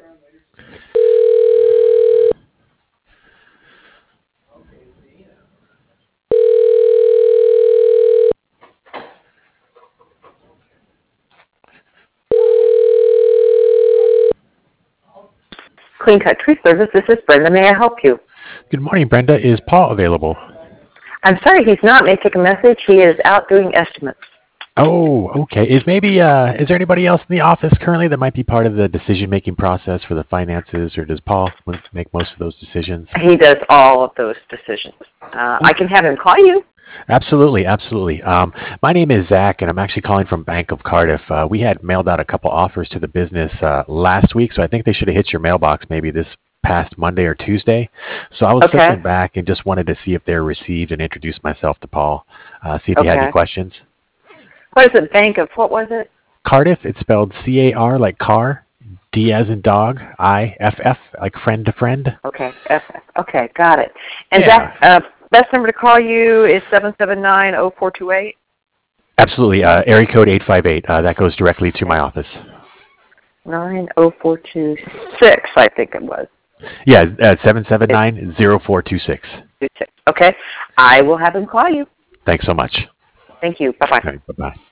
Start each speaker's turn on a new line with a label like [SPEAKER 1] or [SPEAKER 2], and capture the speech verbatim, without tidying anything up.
[SPEAKER 1] Clean Cut Tree Service, this is Brenda. May I help you?
[SPEAKER 2] Good morning, Brenda. Is Paul available?
[SPEAKER 1] I'm sorry, he's not. May I take a message? He is out doing estimates.
[SPEAKER 2] Oh, okay. Is maybe uh, is there anybody else in the office currently that might be part of the decision-making process for the finances, or does Paul make most of those decisions?
[SPEAKER 1] He does all of those decisions. Uh, I can have him call you.
[SPEAKER 2] Absolutely, absolutely. Um, my name is Zach, and I'm actually calling from Bank of Cardiff. Uh, we had mailed out a couple offers to the business uh, last week, so I think they should have hit your mailbox maybe this past Monday or Tuesday. So I was
[SPEAKER 1] Okay.
[SPEAKER 2] circling back and just wanted to see if they're received and introduce myself to Paul, uh, see if he had
[SPEAKER 1] Okay.
[SPEAKER 2] any questions.
[SPEAKER 1] What is it? Bank of, what was it?
[SPEAKER 2] Cardiff, it's spelled C A R like car, D as in dog, I F F like friend to friend.
[SPEAKER 1] Okay, F F. Okay, got it. And
[SPEAKER 2] Yeah.
[SPEAKER 1] Zach, uh, best number to call you is seven seven nine, oh four two eight?
[SPEAKER 2] Absolutely. Uh, area code eight five eight. Uh, that goes directly to my office.
[SPEAKER 1] nine oh four two six, I think it was.
[SPEAKER 2] Yeah, uh, seven seven nine, oh four two six.
[SPEAKER 1] Okay, I will have him call you.
[SPEAKER 2] Thanks so much.
[SPEAKER 1] Thank you. Bye-bye.
[SPEAKER 2] All right, bye-bye.